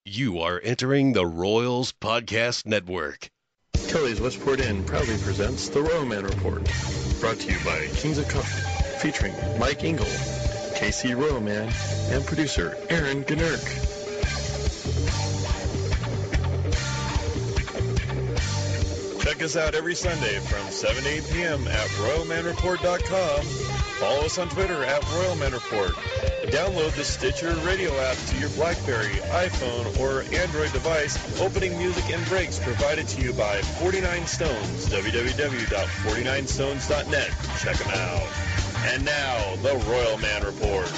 You are entering the Royals Podcast Network. Kelly's Westport Inn proudly presents the Royal Man Report, brought to you by Kings of Coffee, featuring Mike Engel, KC Royal Man, and producer Aaron Gnurk. Check us out every Sunday from 7 to 8 p.m. at RoyalManReport.com. Follow us on Twitter at Royal Man Report. Download the Stitcher radio app to your BlackBerry, iPhone, or Android device. Opening music and breaks provided to you by 49 Stones, www.49stones.net. Check them out. And now, the Royal Man Report.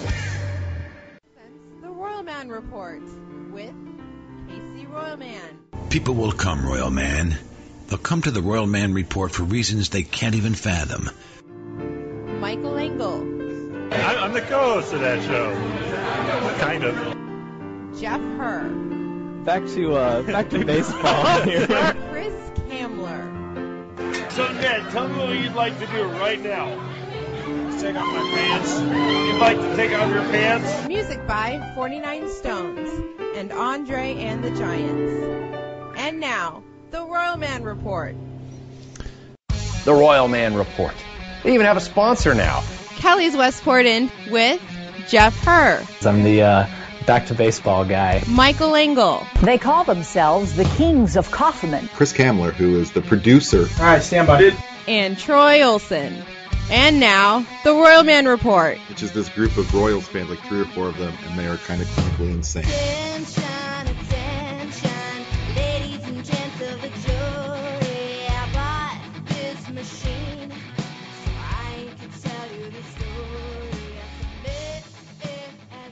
The Royal Man Report with Casey Royal Man. People will come, Royal Man. They'll come to the Royal Man Report for reasons they can't even fathom. Michael Engel. I'm the co-host of that show. Kind of. Jeff Herr. Back to baseball here. Chris Kamler. So, Ned, tell me what you'd like to do right now. Take off my pants. You'd like to take off your pants? Music by 49 Stones and Andre and the Giants. And now, the Royal Man Report. The Royal Man Report. They even have a sponsor now. Kelly's Westport Inn with Jeff Herr. I'm the back to baseball guy. Michael Engel. They call themselves the Kings of Kaufman. Chris Kamler, who is the producer. All right, stand by. And Troy Olson. And now, the Royal Man Report. Which is this group of Royals fans, like 3 or 4 of them, and they are kind of clinically insane. Attention, ladies and gents of the jury. I bought this machine so I can tell you the story. I submit it as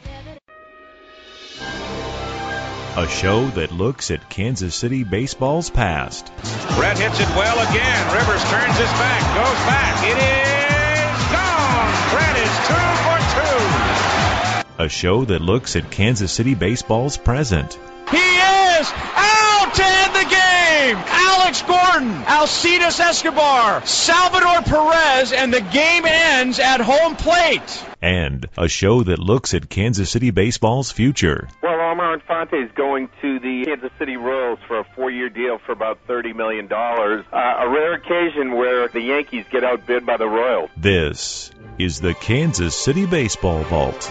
evidence. A show that looks at Kansas City baseball's past. Brett hits it well again. Rivers turns his back, goes back. It is gone. Brett is 2 for 2. A show that looks at Kansas City baseball's present. He is out to end the game. Alex Gordon, Alcides Escobar, Salvador Perez, and the game ends at home plate. And a show that looks at Kansas City baseball's future. Well, Omar Infante is going to the Kansas City Royals for a 4-year deal for about $30 million. A rare occasion where the Yankees get outbid by the Royals. This is the Kansas City Baseball Vault.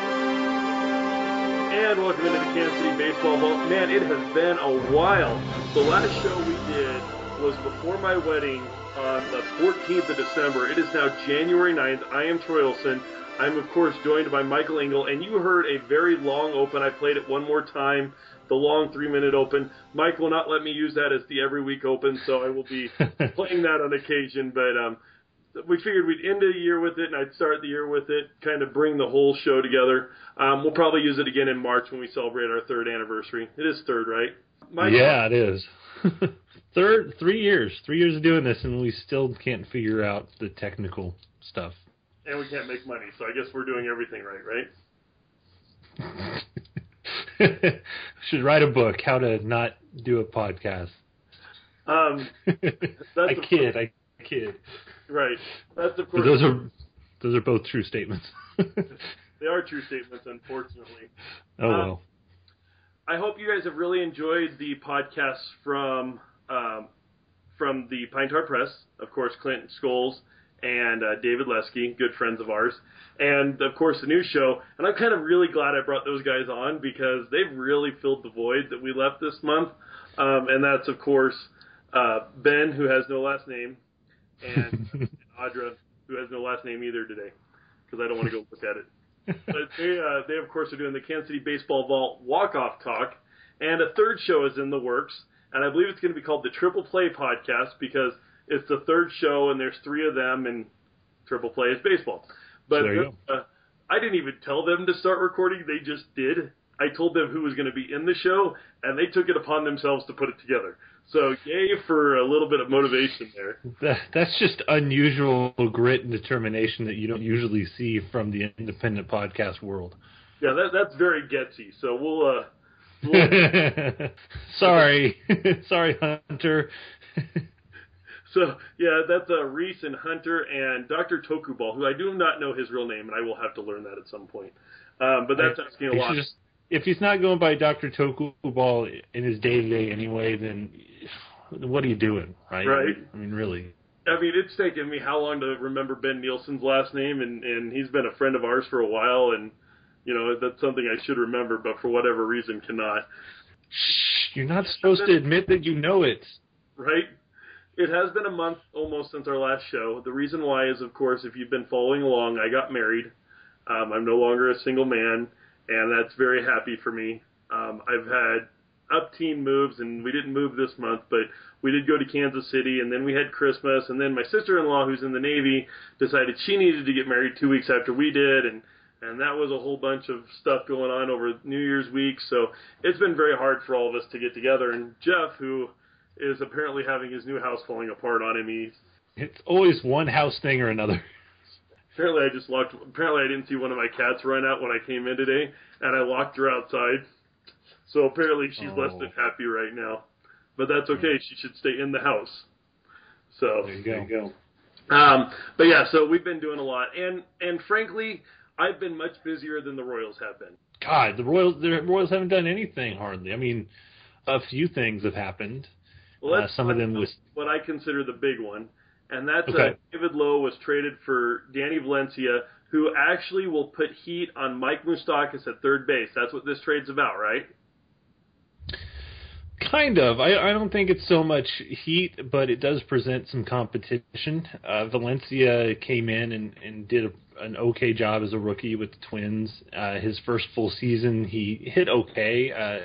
And welcome into the Kansas City Baseball Vault. Man, it has been a while. The last show we did was before my wedding on the 14th of December. It is now January 9th. I am Troy Olson. I'm, of course, joined by Michael Engel, and you heard a very long open. I played it one more time, the long 3-minute open. Mike will not let me use that as the every week open, so I will be playing that on occasion. But we figured we'd end the year with it, and I'd start the year with it, kind of bring the whole show together. We'll probably use it again in March when we celebrate our 3rd anniversary. It is 3rd, right? Michael? Yeah, it is. 3 years. 3 years of doing this, and we still can't figure out the technical stuff. And we can't make money, so I guess we're doing everything right? Should write a book, How to Not Do a Podcast. I kid. Right. That's of course. Those are both true statements. They are true statements, unfortunately. Oh well. I hope you guys have really enjoyed the podcasts from the Pine Tar Press, of course, Clinton Scholes and David Lesky, good friends of ours, and of course the new show. And I'm kind of really glad I brought those guys on because they've really filled the void that we left this month. And that's of course Ben, who has no last name, and Audra, who has no last name either today, because I don't want to go look at it. But they of course, are doing the Kansas City Baseball Vault Walk-Off Talk, and a 3rd show is in the works, and I believe it's going to be called the Triple Play Podcast, because it's the 3rd show, and there's 3 of them, and Triple Play is baseball. But I didn't even tell them to start recording. They just did. I told them who was going to be in the show, and they took it upon themselves to put it together. So yay for a little bit of motivation there. That's just unusual grit and determination that you don't usually see from the independent podcast world. Yeah, that's very Getsy. So we'll Sorry, Hunter. So, yeah, that's Reese and Hunter and Dr. Tokubal, who I do not know his real name, and I will have to learn that at some point. But that's asking a lot. if he's not going by Dr. Toku ball in his day-to-day anyway, then what are you doing, right? Right. I mean, really. I mean, it's taken me how long to remember Ben Nielsen's last name, and he's been a friend of ours for a while, and, you know, that's something I should remember, but for whatever reason cannot. Shh, you're not supposed to admit that you know it. Right? It has been a month almost since our last show. The reason why is, of course, if you've been following along, I got married. I'm no longer a single man, and that's very happy for me. I've had up-teen moves, and we didn't move this month, but we did go to Kansas City, and then we had Christmas, and then my sister-in-law, who's in the Navy, decided she needed to get married 2 weeks after we did, and that was a whole bunch of stuff going on over New Year's week, so it's been very hard for all of us to get together, and Jeff, who is apparently having his new house falling apart on him, it's always one house thing or another. Apparently I didn't see one of my cats run out when I came in today, and I locked her outside. So apparently she's less than happy right now. But that's okay. She should stay in the house. So there you go. But yeah, so we've been doing a lot. And frankly, I've been much busier than the Royals have been. God, the Royals haven't done anything hardly. I mean, a few things have happened. Well, some of them was what I consider the big one. And that's okay. David Lowe was traded for Danny Valencia, who actually will put heat on Mike Moustakas at third base. That's what this trade's about, right? Kind of. I don't think it's so much heat, but it does present some competition. Valencia came in and did an okay job as a rookie with the Twins. His first full season, he hit okay.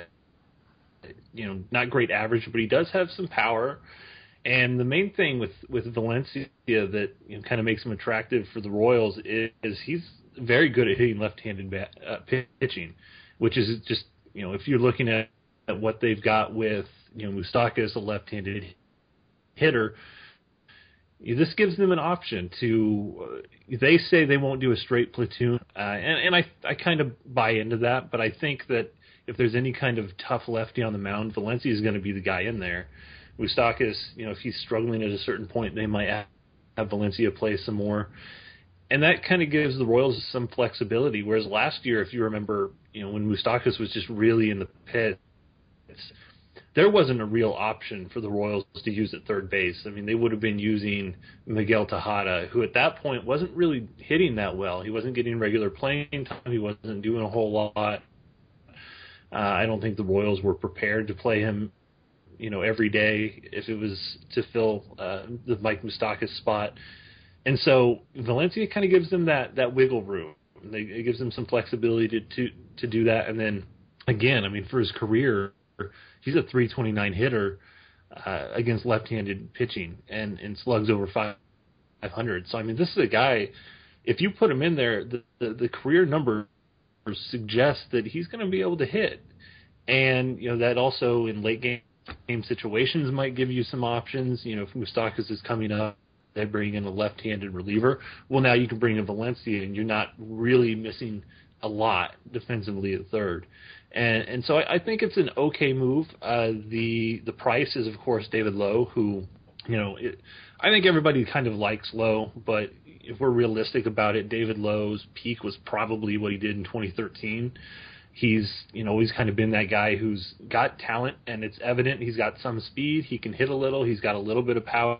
Not great average, but he does have some power. And the main thing with Valencia that kind of makes him attractive for the Royals is he's very good at hitting left-handed pitching, which is just, if you're looking at what they've got with, Moustakas, a left-handed hitter, this gives them an option to, they say they won't do a straight platoon, and I kind of buy into that, but I think that if there's any kind of tough lefty on the mound, Valencia is going to be the guy in there. Moustakas, if he's struggling at a certain point, they might have Valencia play some more. And that kind of gives the Royals some flexibility, whereas last year, if you remember, when Moustakas was just really in the pits, there wasn't a real option for the Royals to use at third base. I mean, they would have been using Miguel Tejada, who at that point wasn't really hitting that well. He wasn't getting regular playing time. He wasn't doing a whole lot. I don't think the Royals were prepared to play him every day if it was to fill the Mike Moustakas spot. And so Valencia kind of gives them that wiggle room. It gives them some flexibility to do that. And then, again, I mean, for his career, he's a .329 hitter against left-handed pitching and slugs over 500. So, I mean, this is a guy, if you put him in there, the career numbers suggest that he's going to be able to hit. And, that also in late game situations might give you some options. If Moustakas is coming up, they bring in a left-handed reliever. Well, now you can bring in Valencia, and you're not really missing a lot defensively at third. And so I think it's an okay move. The price is, of course, David Lowe, who, I think everybody kind of likes Lowe, but if we're realistic about it, David Lowe's peak was probably what he did in 2013. He's, always kind of been that guy who's got talent, and it's evident. He's got some speed. He can hit a little. He's got a little bit of power.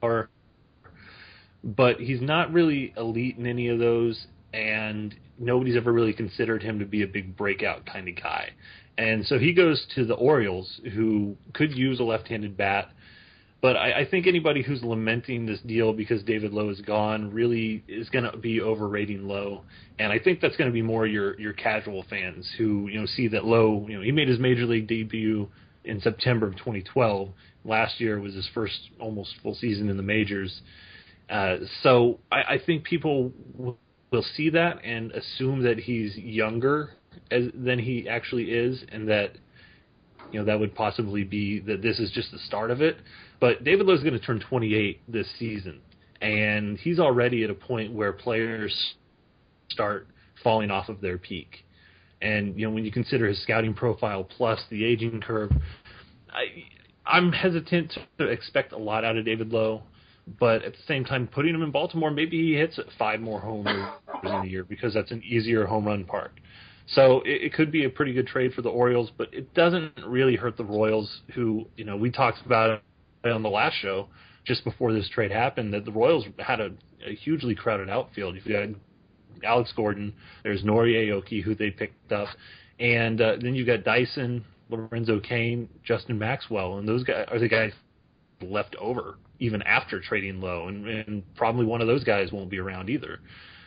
But he's not really elite in any of those, and nobody's ever really considered him to be a big breakout kind of guy. And so he goes to the Orioles, who could use a left-handed bat. But I think anybody who's lamenting this deal because David Lowe is gone really is going to be overrating Lowe. And I think that's going to be more your casual fans who see that Lowe, he made his major league debut in September of 2012. Last year was his first almost full season in the majors. So I think people will see that and assume that he's younger than he actually is, and that that would possibly be that this is just the start of it. But David Lowe's going to turn 28 this season, and he's already at a point where players start falling off of their peak. And when you consider his scouting profile plus the aging curve, I'm hesitant to expect a lot out of David Lowe. But at the same time, putting him in Baltimore, maybe he hits 5 more home runs in a year because that's an easier home run park. So it could be a pretty good trade for the Orioles, but it doesn't really hurt the Royals, who, we talked about it on the last show just before this trade happened, that the Royals had a hugely crowded outfield. You've got Alex Gordon, there's Nori Aoki, who they picked up, and then you've got Dyson, Lorenzo Cain, Justin Maxwell, and those guys are the guys left over even after trading Lowe, and probably one of those guys won't be around either.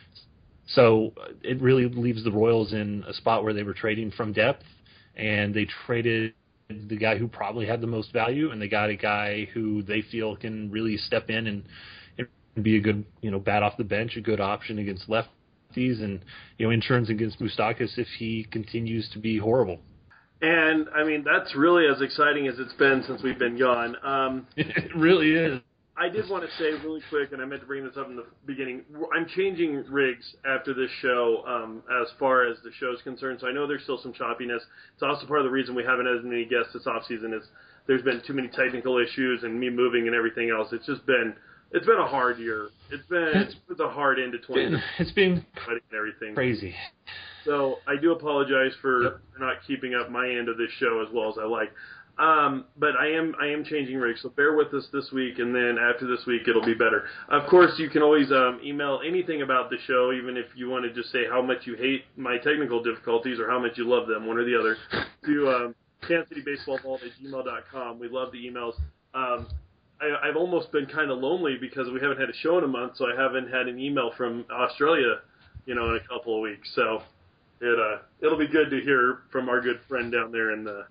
So it really leaves the Royals in a spot where they were trading from depth, and they traded the guy who probably had the most value, and they got a guy who they feel can really step in and be a good, bat off the bench, a good option against lefties, and, insurance against Moustakas if he continues to be horrible. And, that's really as exciting as it's been since we've been gone. It really is. I did want to say really quick, and I meant to bring this up in the beginning, I'm changing rigs after this show as far as the show's concerned, so I know there's still some choppiness. It's also part of the reason we haven't had any guests this offseason is there's been too many technical issues and me moving and everything else. It's been a hard year. It's a hard end to 2020. It's been and everything. Crazy. So I do apologize for not keeping up my end of this show as well as I like. But I am changing rigs, so bear with us this week, and then after this week it'll be better. Of course, you can always email anything about the show, even if you want to just say how much you hate my technical difficulties or how much you love them, one or the other, to kansascitybaseballvault@gmail.com. We love the emails. I've almost been kind of lonely because we haven't had a show in a month, so I haven't had an email from Australia, in a couple of weeks. So it'll be good to hear from our good friend down there in the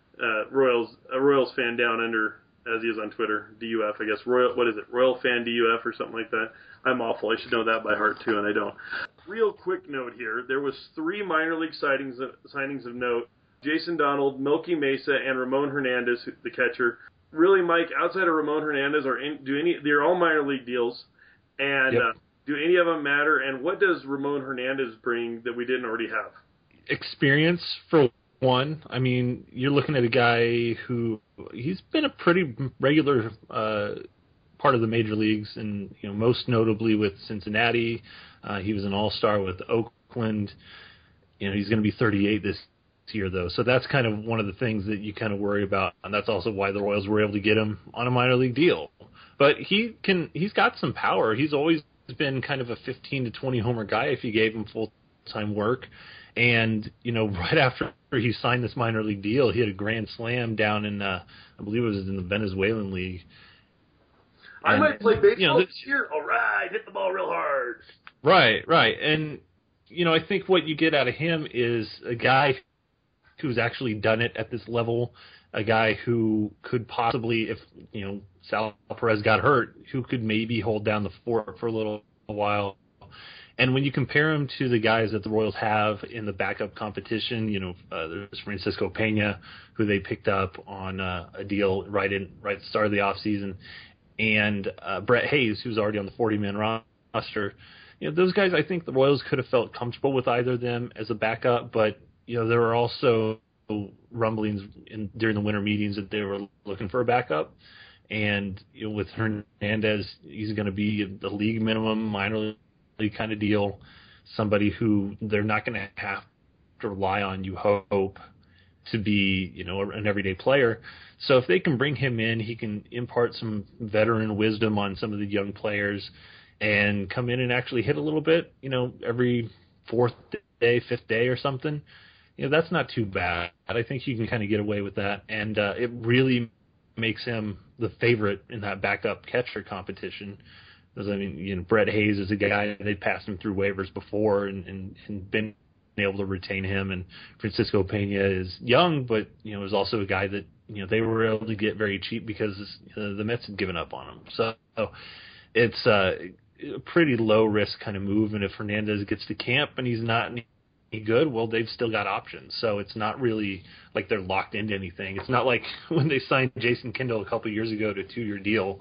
Royals fan down under, as he is on Twitter, DUF, I guess. Royal fan DUF or something like that. I'm awful. I should know that by heart too, and I don't. Real quick note here: there was 3 minor league signings of note: Jason Donald, Milky Mesa, and Ramon Hernandez, the catcher. Really, Mike, outside of Ramon Hernandez, they're all minor league deals, and do any of them matter? And what does Ramon Hernandez bring that we didn't already have? Experience for one. You're looking at a guy who he's been a pretty regular part of the major leagues, and most notably with Cincinnati. He was an all-star with Oakland. He's going to be 38 this year, though, so that's kind of one of the things that you kind of worry about, and that's also why the Royals were able to get him on a minor league deal. But he's got some power. He's always been kind of a 15 to 20 homer guy if you gave him full-time work. And, right after he signed this minor league deal, he had a grand slam down in, I believe it was in the Venezuelan league. I might play baseball this year. All right, hit the ball real hard. Right. And, I think what you get out of him is a guy who's actually done it at this level, a guy who could possibly, if, Sal Perez got hurt, who could maybe hold down the fort for a little while. And when you compare him to the guys that the Royals have in the backup competition, there's Francisco Pena, who they picked up on a deal right at the start of the offseason, and Brett Hayes, who's already on the 40-man roster. Those guys, I think the Royals could have felt comfortable with either of them as a backup, but there were also rumblings during the winter meetings that they were looking for a backup. And with Hernandez, he's going to be the league minimum minor league kind of deal, somebody who they're not going to have to rely on, you hope, to be an everyday player. So if they can bring him in, he can impart some veteran wisdom on some of the young players and come in and actually hit a little bit, every 4th day, 5th day or something. That's not too bad. I think you can kind of get away with that, and it really makes him the favorite in that backup catcher competition. Because, Brett Hayes is a guy, they'd passed him through waivers before and been able to retain him, and Francisco Pena is young, but, is also a guy that, they were able to get very cheap because the Mets had given up on him. So it's a pretty low-risk kind of move, and if Hernandez gets to camp and he's not any good, well, they've still got options. So it's not really like they're locked into anything. It's not like when they signed Jason Kendall a couple of years ago to a 2-year deal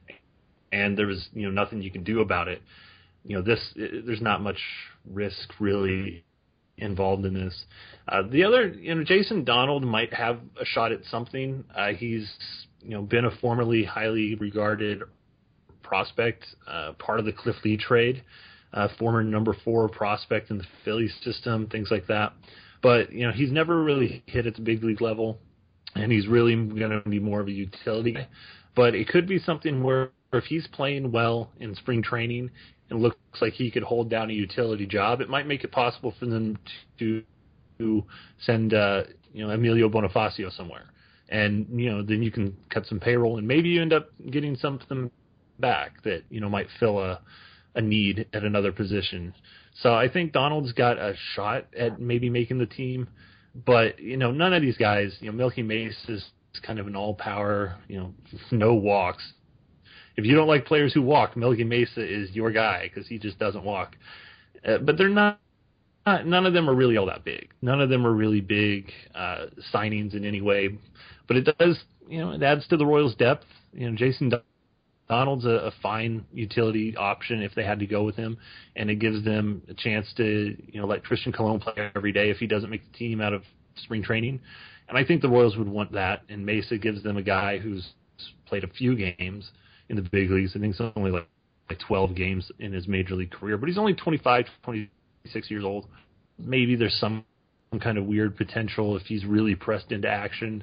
and there was nothing you can do about it. There's not much risk really involved in this. The other, Jason Donald might have a shot at something. He's been a formerly highly regarded prospect, part of the Cliff Lee trade. former number 4 prospect in the Phillies system, things like that. But, he's never really hit at the big league level, and he's really going to be more of a utility guy. But it could be something where if he's playing well in spring training and looks like he could hold down a utility job, it might make it possible for them to send Emilio Bonifacio somewhere. And, then you can cut some payroll, and maybe you end up getting something back that, might fill a need at another position. So I think Donald's got a shot at maybe making the team. But, none of these guys, Milky Mace is kind of an all-power, no walks. If you don't like players who walk, Milky Mesa is your guy because he just doesn't walk. But they're not. None of them are really all that big. None of them are really big signings in any way. But it does, it adds to the Royals' depth. Jason Donald's a fine utility option if they had to go with him, and it gives them a chance to, let Christian Colon play every day if he doesn't make the team out of spring training. And I think the Royals would want that, and Mesa gives them a guy who's played a few games in the big leagues. I think it's only like 12 games in his major league career, but he's only 25, 26 years old. Maybe there's some kind of weird potential if he's really pressed into action.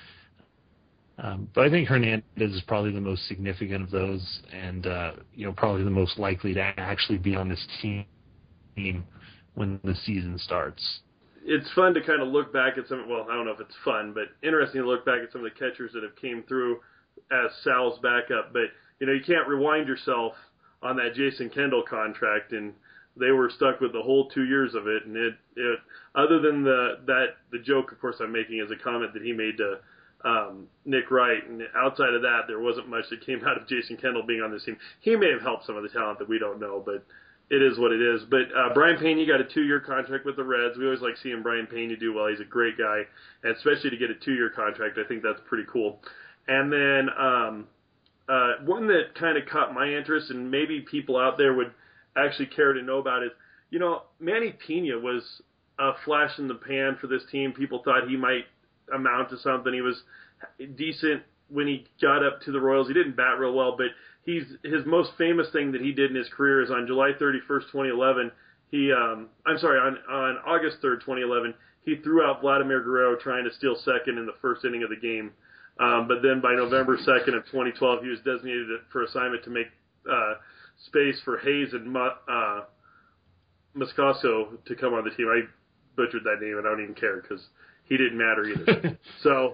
But I think Hernandez is probably the most significant of those, and probably the most likely to actually be on this team when the season starts. It's fun to kind of look back at some. Well, I don't know if it's fun, but interesting to look back at some of the catchers that have came through as Sal's backup. But you can't rewind yourself on that Jason Kendall contract, and they were stuck with the whole 2 years of it. And it other than the joke, of course, I'm making as a comment that he made to Nick Wright, and outside of that, there wasn't much that came out of Jason Kendall being on this team. He may have helped some of the talent that we don't know, but it is what it is. But Brian Pena got a 2-year contract with the Reds. We always like seeing Brian Pena do well. He's a great guy, and especially to get a 2-year contract, I think that's pretty cool. And then one that kind of caught my interest, and maybe people out there would actually care to know about is, Manny Pena was a flash in the pan for this team. People thought he might amount to something. He was decent when he got up to the Royals. He didn't bat real well, but his most famous thing that he did in his career is on July 31st, 2011. On August 3rd, 2011, he threw out Vladimir Guerrero trying to steal second in the first inning of the game. But then by November 2nd of 2012, he was designated for assignment to make space for Hayes and Moscoso to come on the team. I butchered that name, and I don't even care because he didn't matter either. So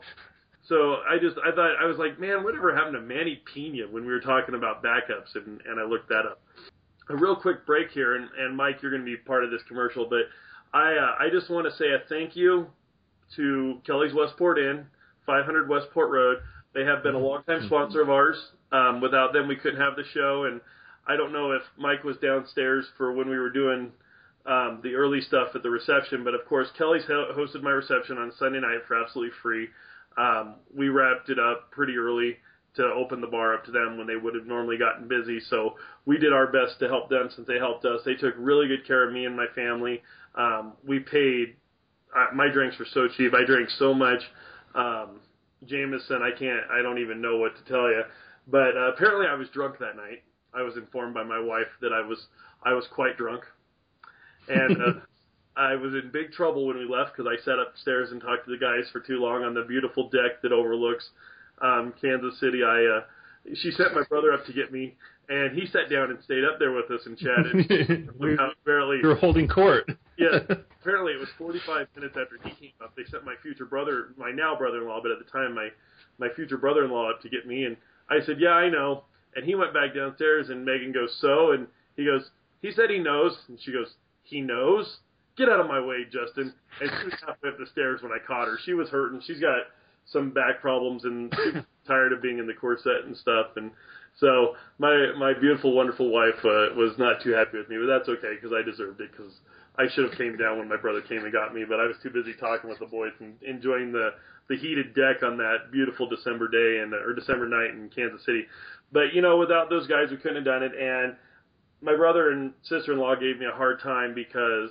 I was like, man, whatever happened to Manny Pena when we were talking about backups, and I looked that up. A real quick break here, and Mike, you're going to be part of this commercial, but I just want to say a thank you to Kelly's Westport Inn, 500 Westport Road. They have been a longtime sponsor of ours. Without them, we couldn't have the show, and I don't know if Mike was downstairs for when we were doing the early stuff at the reception, but of course, Kelly's hosted my reception on Sunday night for absolutely free. We wrapped it up pretty early to open the bar up to them when they would have normally gotten busy, so we did our best to help them since they helped us. They took really good care of me and my family. We paid, my drinks were so cheap. I drank so much Jameson, I don't even know what to tell you. But apparently I was drunk that night. I was informed by my wife that I was quite drunk. And I was in big trouble when we left because I sat upstairs and talked to the guys for too long on the beautiful deck that overlooks Kansas City. She sent my brother up to get me, and he sat down and stayed up there with us and chatted. You were holding court. Yeah. Apparently it was 45 minutes after he came up. They sent my future brother, my now brother-in-law, but at the time my future brother-in-law up to get me. And I said, yeah, I know. And he went back downstairs, and Megan goes, so? And he goes, he said he knows. And she goes, he knows? Get out of my way, Justin. And she was halfway up the stairs when I caught her. She was hurting. She's got some back problems, and she's tired of being in the corset and stuff. And so my beautiful, wonderful wife was not too happy with me, but that's okay because I deserved it because I should have came down when my brother came and got me, but I was too busy talking with the boys and enjoying the heated deck on that beautiful December day or December night in Kansas City. But, without those guys, we couldn't have done it. And my brother and sister-in-law gave me a hard time because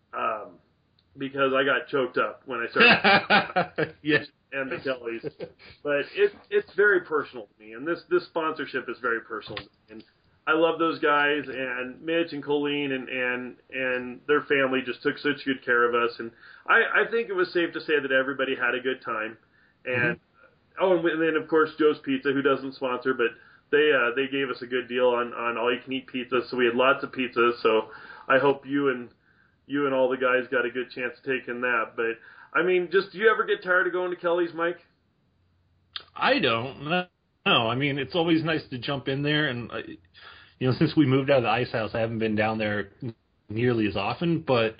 I got choked up when I started. Yes. And the Kellys. But it's very personal to me, and this sponsorship is very personal to me. And I love those guys, and Mitch and Colleen and their family just took such good care of us, and I think it was safe to say that everybody had a good time. And and then of course Joe's Pizza, who doesn't sponsor, but they gave us a good deal on all you can eat pizza, so we had lots of pizza. So I hope you and all the guys got a good chance of taking that. But I mean, just do you ever get tired of going to Kelly's, Mike? I don't. No, I mean, it's always nice to jump in there, and since we moved out of the ice house, I haven't been down there nearly as often. But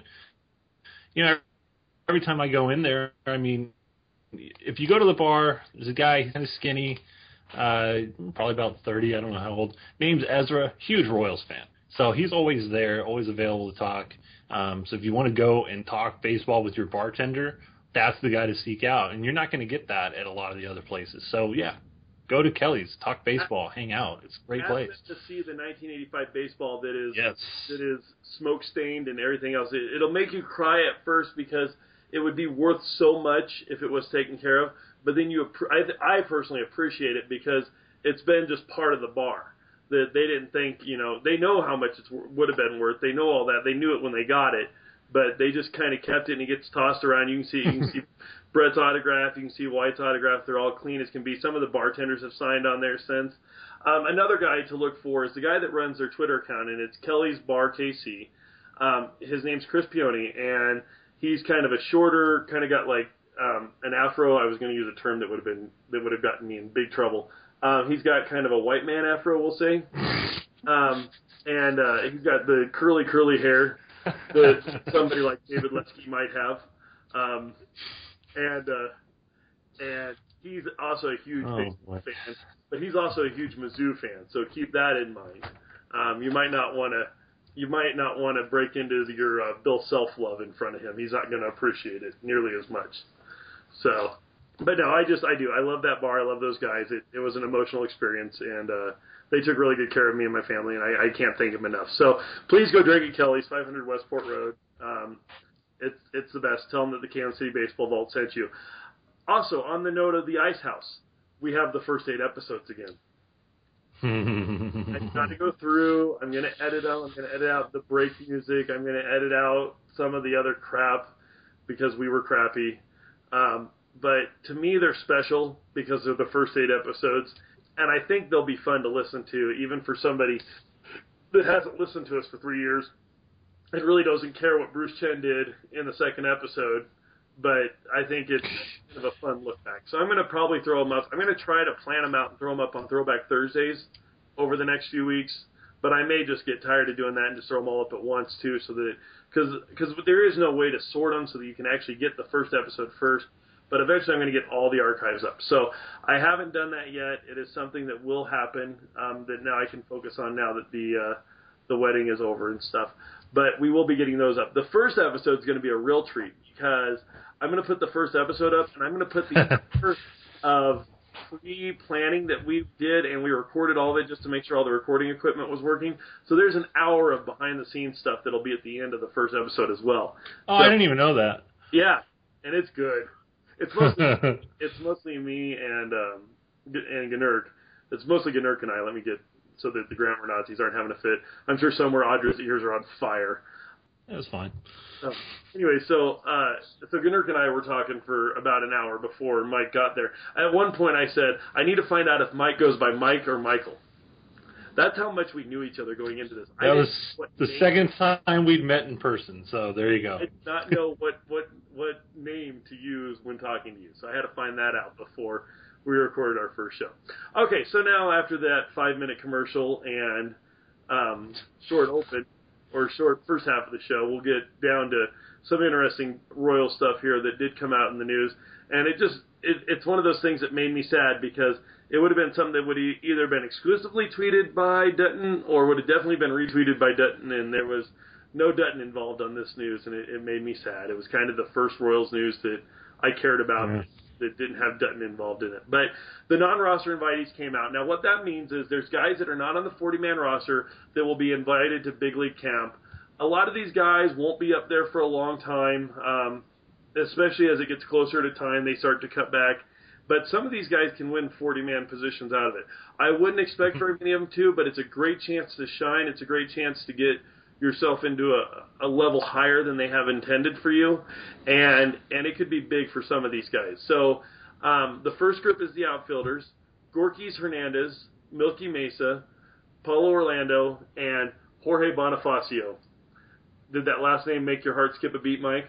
every time I go in there, I mean, if you go to the bar, there's a guy, he's kind of skinny, probably about 30, I don't know how old, name's Ezra, huge Royals fan. So he's always there, always available to talk. So if you want to go and talk baseball with your bartender, that's the guy to seek out. And you're not going to get that at a lot of the other places. So, yeah, go to Kelly's, talk baseball, hang out. It's a great place. To see the 1985 baseball that is smoke-stained and everything else. It'll make you cry at first because it would be worth so much if it was taken care of. But then I personally appreciate it because it's been just part of the bar. That they didn't think, they know how much it would have been worth. They know all that. They knew it when they got it. But they just kind of kept it, and it gets tossed around. You can see Brett's autograph. You can see White's autograph. They're all clean as can be. Some of the bartenders have signed on there since. Another guy to look for is the guy that runs their Twitter account, and it's Kelly's Bar KC. His name's Chris Pioni, and he's kind of a shorter, kind of got like an afro. I was going to use a term that would have gotten me in big trouble. He's got kind of a white man afro, we'll say, and he's got the curly hair that somebody like David Lesky might have, and he's also a huge baseball fan, but he's also a huge Mizzou fan. So keep that in mind. You might not want to break into your Bill Self-love in front of him. He's not going to appreciate it nearly as much. So, but no, I do. I love that bar. I love those guys. It was an emotional experience, and they took really good care of me and my family, and I can't thank them enough. So please go drink at Kelly's, 500 Westport Road. It's the best. Tell them that the Kansas City Baseball Vault sent you. Also, on the note of the Ice House, we have the first 8 episodes again. I'm going to go through. I'm going to edit them. I'm going to edit out the break music. I'm going to edit out some of the other crap because we were crappy. But to me, they're special because they're the first 8 episodes. And I think they'll be fun to listen to, even for somebody that hasn't listened to us for 3 years and really doesn't care what Bruce Chen did in the second episode. But I think it's kind of a fun look back. So I'm going to probably throw them up. I'm going to try to plan them out and throw them up on Throwback Thursdays over the next few weeks. But I may just get tired of doing that and just throw them all up at once, too, so that because there is no way to sort them so that you can actually get the first episode first. But eventually I'm going to get all the archives up. So I haven't done that yet. It is something that will happen that now I can focus on now that the wedding is over and stuff. But we will be getting those up. The first episode is going to be a real treat because I'm going to put the first episode up, and I'm going to put the first of pre-planning that we did, and we recorded all of it just to make sure all the recording equipment was working. So there's an hour of behind-the-scenes stuff that'll be at the end of the first episode as well. Oh, so, I didn't even know that. Yeah, and it's good. It's mostly me and Gnurk. It's mostly Gnurk and I. Let me get so that the grammar Nazis aren't having a fit. I'm sure somewhere Audra's ears are on fire. That's fine. Anyway, so Gnurk and I were talking for about an hour before Mike got there. At one point I said, I need to find out if Mike goes by Mike or Michael. That's how much we knew each other going into this. That was the second time we'd met in person, so there you go. I did not know what name to use when talking to you, so I had to find that out before we recorded our first show. Okay, so now after that 5-minute commercial and short open, or short first half of the show, we'll get down to some interesting Royal stuff here that did come out in the news. And it's one of those things that made me sad because it would have been something that would have either been exclusively tweeted by Dutton or would have definitely been retweeted by Dutton, and there was no Dutton involved on this news, and it made me sad. It was kind of the first Royals news that I cared about that didn't have Dutton involved in it. But the non-roster invitees came out. Now, what that means is there's guys that are not on the 40-man roster that will be invited to big league camp. A lot of these guys won't be up there for a long time, especially as it gets closer to time. They start to cut back. But some of these guys can win 40-man positions out of it. I wouldn't expect very many of them to, but it's a great chance to shine. It's a great chance to get yourself into a level higher than they have intended for you, and it could be big for some of these guys. So the first group is the outfielders: Gorkys Hernandez, Milky Mesa, Paulo Orlando, and Jorge Bonifacio. Did that last name make your heart skip a beat, Mike?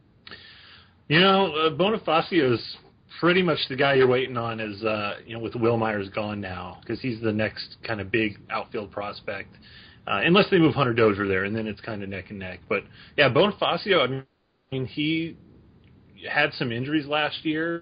Bonifacio's pretty much the guy you're waiting on is, with Will Myers gone now, because he's the next kind of big outfield prospect. Unless they move Hunter Dozier there, and then it's kind of neck and neck. But, yeah, Bonifacio, I mean, he had some injuries last year.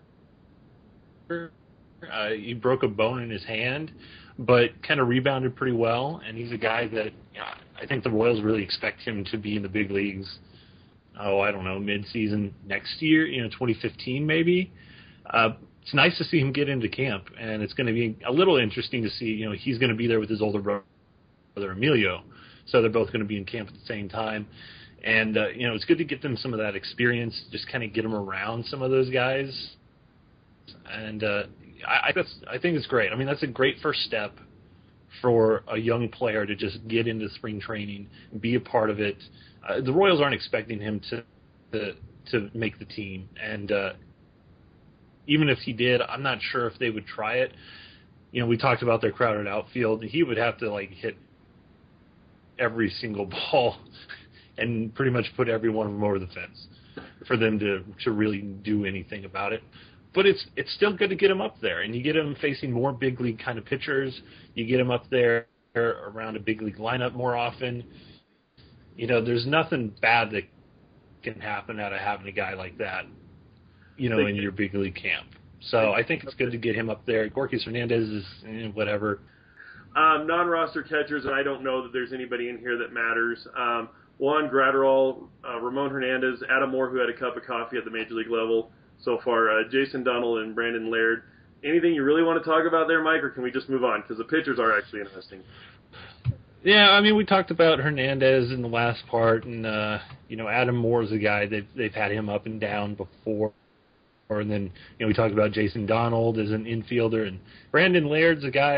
He broke a bone in his hand, but kind of rebounded pretty well. And he's a guy that I think the Royals really expect him to be in the big leagues, I don't know, mid-season next year, 2015 maybe. It's nice to see him get into camp, and it's going to be a little interesting to see, he's going to be there with his older brother Emilio, so they're both going to be in camp at the same time, and it's good to get them some of that experience, just kind of get them around some of those guys, and I think it's great. I mean, that's a great first step for a young player to just get into spring training, be a part of it. The Royals aren't expecting him to make the team, and even if he did, I'm not sure if they would try it. We talked about their crowded outfield. He would have to hit every single ball and pretty much put every one of them over the fence for them to really do anything about it. But it's still good to get him up there, and you get him facing more big league kind of pitchers. You get him up there around a big league lineup more often. There's nothing bad that can happen out of having a guy like that, in your big league camp. So I think it's good to get him up there. Gorkys Hernandez is whatever. Non-roster catchers, and I don't know that there's anybody in here that matters. Juan Graterol, Ramon Hernandez, Adam Moore, who had a cup of coffee at the major league level so far, Jason Donald and Brandon Laird. Anything you really want to talk about there, Mike, or can we just move on? Because the pitchers are actually interesting. Yeah, I mean, we talked about Hernandez in the last part, and, Adam Moore is a guy that they've had him up and down before. And then, we talked about Jason Donald as an infielder, and Brandon Laird's a guy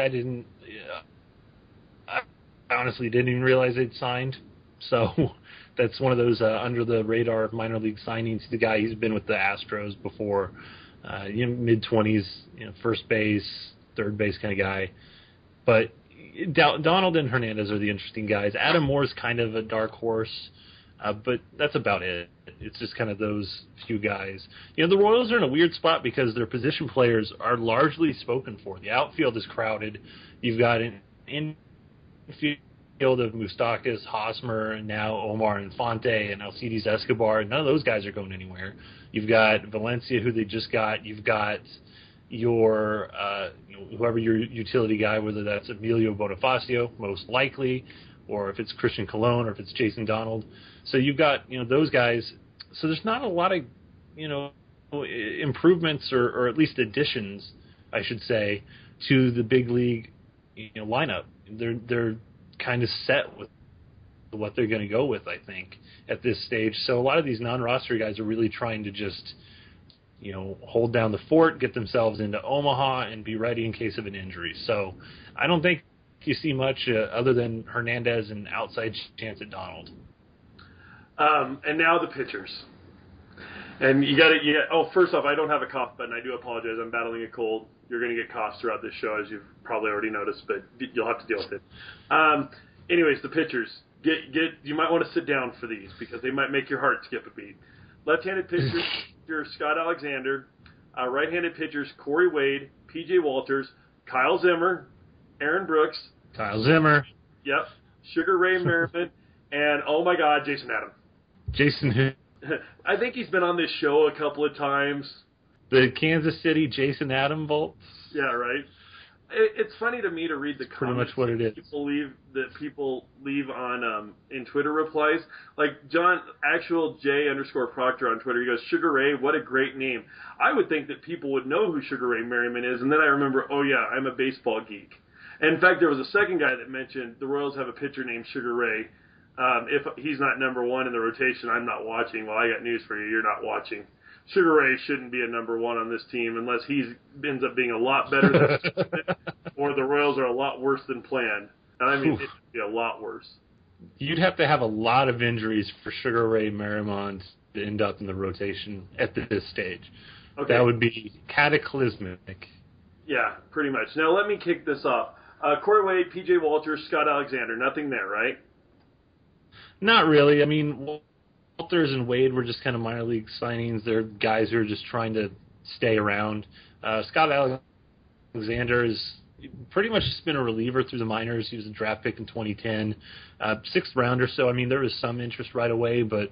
I honestly didn't even realize they'd signed. So that's one of those under-the-radar minor league signings. The guy, he's been with the Astros before, mid-20s, first base, third base kind of guy. But Donald and Hernandez are the interesting guys. Adam Moore's kind of a dark horse, but that's about it. It's just kind of those few guys. The Royals are in a weird spot because their position players are largely spoken for. The outfield is crowded. You've got an infield of Moustakas, Hosmer, and now Omar Infante and Alcides Escobar. None of those guys are going anywhere. You've got Valencia, who they just got. You've got your whoever your utility guy, whether that's Emilio Bonifacio, most likely, or if it's Christian Colon, or if it's Jason Donald. So you've got those guys. So there's not a lot of improvements or at least additions, I should say, to the big league lineup. They're kind of set with what they're going to go with, I think, at this stage. So a lot of these non-roster guys are really trying to just hold down the fort, get themselves into Omaha, and be ready in case of an injury. So I don't think you see much other than Hernandez and outside chance at Donald. And now the pitchers. And first off, I don't have a cough button. I do apologize. I'm battling a cold. You're going to get coughs throughout this show, as you've probably already noticed, but you'll have to deal with it. Anyways, the pitchers. You might want to sit down for these because they might make your heart skip a beat. Left-handed pitcher, Scott Alexander. Right-handed pitchers, Corey Wade, P.J. Walters, Kyle Zimmer, Aaron Brooks. Kyle Zimmer. Yep. Sugar Ray Merriman, and, oh my God, Jason Adam. Jason who? I think he's been on this show a couple of times. The Kansas City Jason Adam Volts? Yeah, right. It's funny to me to read the comments. Pretty much what it is. People leave on in Twitter replies. Like J_Proctor on Twitter, he goes, Sugar Ray, what a great name. I would think that people would know who Sugar Ray Merriman is, and then I remember, oh yeah, I'm a baseball geek. And in fact, there was a second guy that mentioned the Royals have a pitcher named Sugar Ray. If he's not number one in the rotation, I'm not watching. Well, I got news for you. You're not watching. Sugar Ray shouldn't be a number one on this team unless he ends up being a lot better than or the Royals are a lot worse than planned. And I mean, it should be a lot worse. You'd have to have a lot of injuries for Sugar Ray Merrimon to end up in the rotation at this stage. Okay. That would be cataclysmic. Yeah, pretty much. Now let me kick this off. Corey Wade, P.J. Walters, Scott Alexander, nothing there, right? Not really. I mean, Walters and Wade were just kind of minor league signings. They're guys who are just trying to stay around. Scott Alexander is pretty much just been a reliever through the minors. He was a draft pick in 2010, sixth rounder. So, I mean, there was some interest right away, but,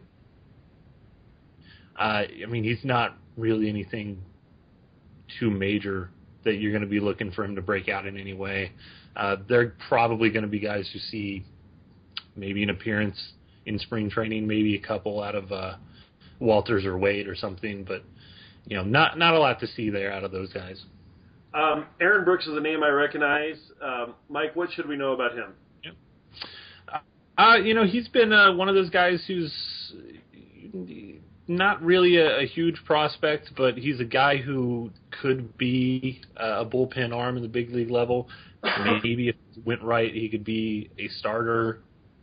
I mean, he's not really anything too major that you're going to be looking for him to break out in any way. They're probably going to be guys who see maybe an appearance in spring training, maybe a couple out of Walters or Wade or something, but not a lot to see there out of those guys. Aaron Brooks is a name I recognize. Mike, what should we know about him? He's been one of those guys who's not really a huge prospect, but he's a guy who could be a bullpen arm in the big league level. Maybe if it went right, he could be a starter.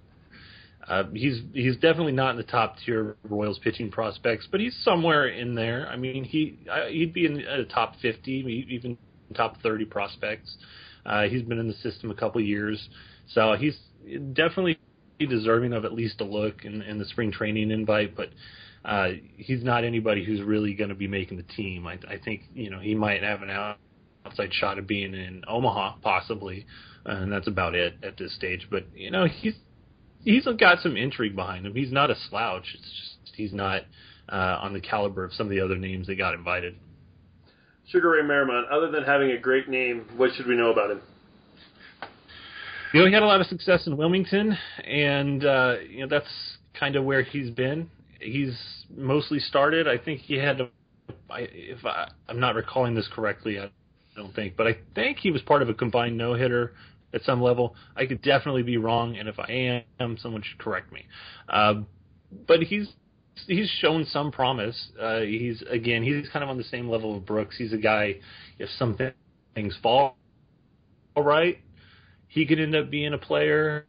He's definitely not in the top tier Royals pitching prospects, but he's somewhere in there. I mean, he'd be in the top 50, even top 30 prospects. He's been in the system a couple of years, so he's definitely deserving of at least a look in the spring training invite, but he's not anybody who's really going to be making the team. I think he might have an outside shot of being in Omaha possibly, and that's about it at this stage. But he's got some intrigue behind him. He's not a slouch. It's just he's not on the caliber of some of the other names that got invited. Sugar Ray Merrimon, other than having a great name, what should we know about him? He had a lot of success in Wilmington, and that's kind of where he's been. He's mostly started. I think he had, I'm not recalling this correctly, I don't think, but I think he was part of a combined no-hitter at some level. I could definitely be wrong, and if I am, someone should correct me. But he's shown some promise. He's kind of on the same level of Brooks. He's a guy, if some things fall right, he could end up being a player.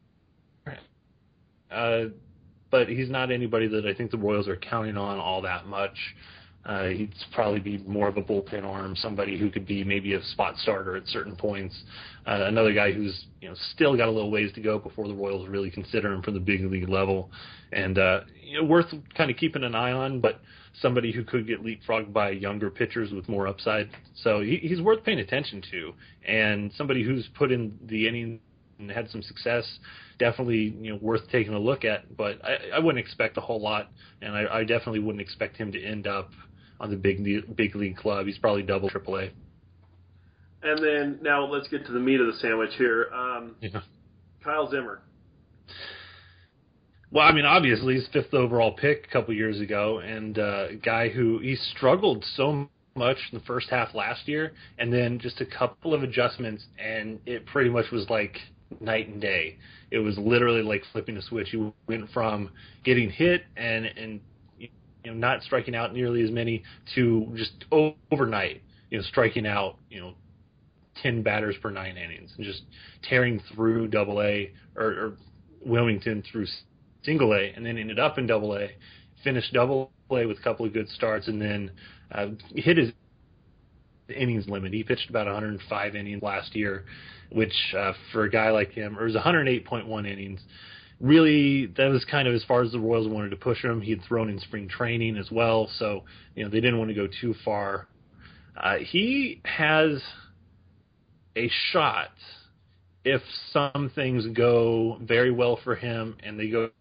But he's not anybody that I think the Royals are counting on all that much. He'd probably be more of a bullpen arm, somebody who could be maybe a spot starter at certain points. Another guy who's still got a little ways to go before the Royals really consider him for the big league level, and worth kind of keeping an eye on, but somebody who could get leapfrogged by younger pitchers with more upside. So he's worth paying attention to, and somebody who's put in the inning and had some success. Definitely, worth taking a look at, but I wouldn't expect a whole lot, and I definitely wouldn't expect him to end up on the big league club. He's probably double AAA. And then now let's get to the meat of the sandwich here. Kyle Zimmer. Well, I mean, obviously he's fifth overall pick a couple years ago, and a guy who he struggled so much in the first half last year, and then just a couple of adjustments, and it pretty much was like night and day. It was literally like flipping a switch. He went from getting hit and not striking out nearly as many to just overnight, striking out 10 batters per 9 innings and just tearing through AA or Wilmington through single A, and then ended up in AA, finished AA with a couple of good starts, and then hit his innings limit. He pitched about 105 innings last year, which for a guy like him, or it was 108.1 innings. Really, that was kind of as far as the Royals wanted to push him. He had thrown in spring training as well, so they didn't want to go too far. He has a shot if some things go very well for him and they go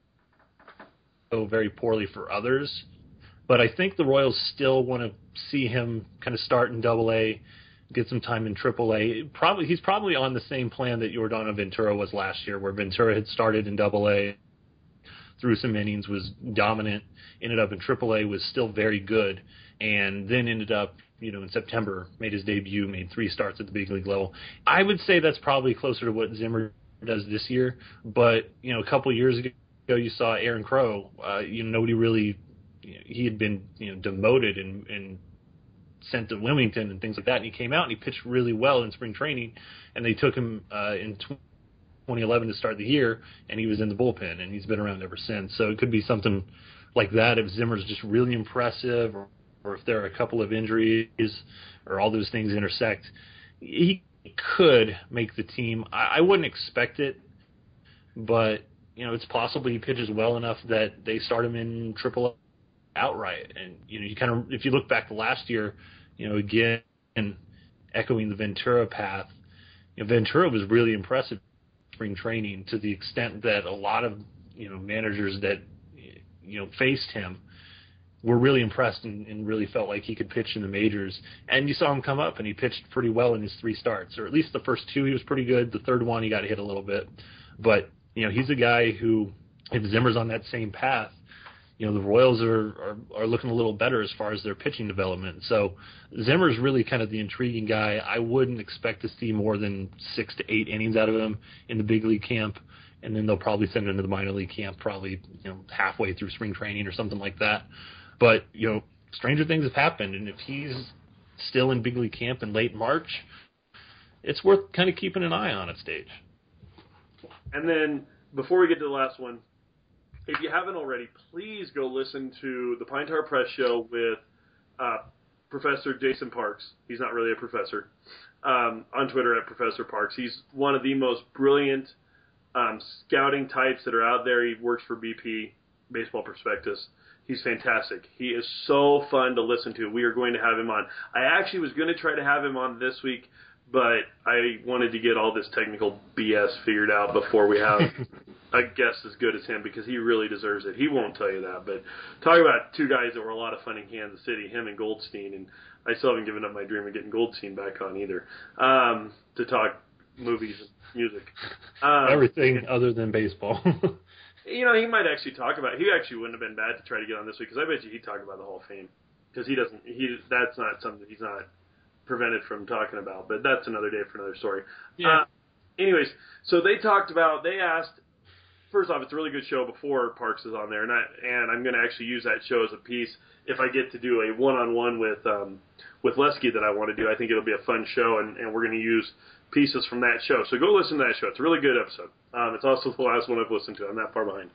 very poorly for others. But I think the Royals still want to see him kind of start in AA, get some time in AAA. He's probably on the same plan that Yordano Ventura was last year, where Ventura had started in AA, threw some innings, was dominant, ended up in AAA, was still very good, and then ended up, in September, made his debut, made 3 starts at the big league level. I would say that's probably closer to what Zimmer does this year, but, a couple of years ago you saw Aaron Crow. Nobody really he had been demoted and sent to Wilmington and things like that, and he came out and he pitched really well in spring training, and they took him in 2011 to start the year, and he was in the bullpen, and he's been around ever since. So it could be something like that if Zimmer's just really impressive, or if there are a couple of injuries or all those things intersect. He could make the team. I wouldn't expect it, but it's possible he pitches well enough that they start him in AAA outright. And you kind of, if you look back to last year, again echoing the Ventura path, Ventura was really impressive in spring training to the extent that a lot of managers that faced him were really impressed and really felt like he could pitch in the majors. And you saw him come up, and he pitched pretty well in his 3 starts, or at least the first 2 he was pretty good. The third one he got hit a little bit. But, he's a guy who, if Zimmer's on that same path, the Royals are looking a little better as far as their pitching development. So Zimmer's really kind of the intriguing guy. I wouldn't expect to see more than 6 to 8 innings out of him in the big league camp, and then they'll probably send him to the minor league camp probably halfway through spring training or something like that. But, stranger things have happened, and if he's still in big league camp in late March, it's worth kind of keeping an eye on at Stage. And then, before we get to the last one, if you haven't already, please go listen to the Pine Tar Press show with Professor Jason Parks. He's not really a professor. On Twitter at Professor Parks. He's one of the most brilliant scouting types that are out there. He works for BP, Baseball Prospectus. He's fantastic. He is so fun to listen to. We are going to have him on. I actually was going to try to have him on this week, but I wanted to get all this technical BS figured out before we have a guest as good as him, because he really deserves it. He won't tell you that, but talk about 2 guys that were a lot of fun in Kansas City, him and Goldstein, and I still haven't given up my dream of getting Goldstein back on either, to talk movies and music. Everything other than baseball. He might actually talk about it. He actually wouldn't have been bad to try to get on this week, because I bet you he'd talk about the Hall of Fame, because that's not something he's not prevented from talking about, but that's another day for another story. Yeah. Anyways, so they asked, first off, it's a really good show before Parks is on there, and I'm going to actually use that show as a piece if I get to do a one-on-one with Lesky that I want to do. I think it'll be a fun show, and we're going to use pieces from that show. So go listen to that show. It's a really good episode. It's also the last one I've listened to. I'm not far behind.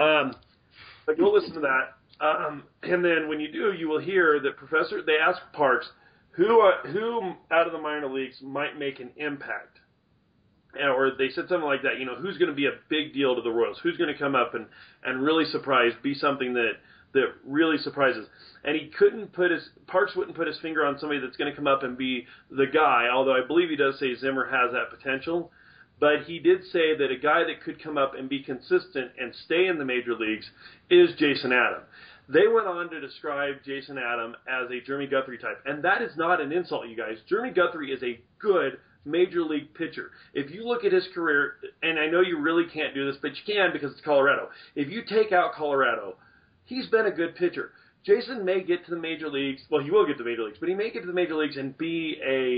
But go listen to that. And then when you do, you will hear that they asked Parks, who out of the minor leagues might make an impact? Or they said something like that, who's going to be a big deal to the Royals? Who's going to come up and really surprise, be something that really surprises? And Parks wouldn't put his finger on somebody that's going to come up and be the guy, although I believe he does say Zimmer has that potential. But he did say that a guy that could come up and be consistent and stay in the major leagues is Jason Adam. They went on to describe Jason Adam as a Jeremy Guthrie type, and that is not an insult, you guys. Jeremy Guthrie is a good major league pitcher. If you look at his career, and I know you really can't do this, but you can because it's Colorado. If you take out Colorado, he's been a good pitcher. Jason may get to the major leagues. Well, he will get to the major leagues, but he may get to the major leagues and be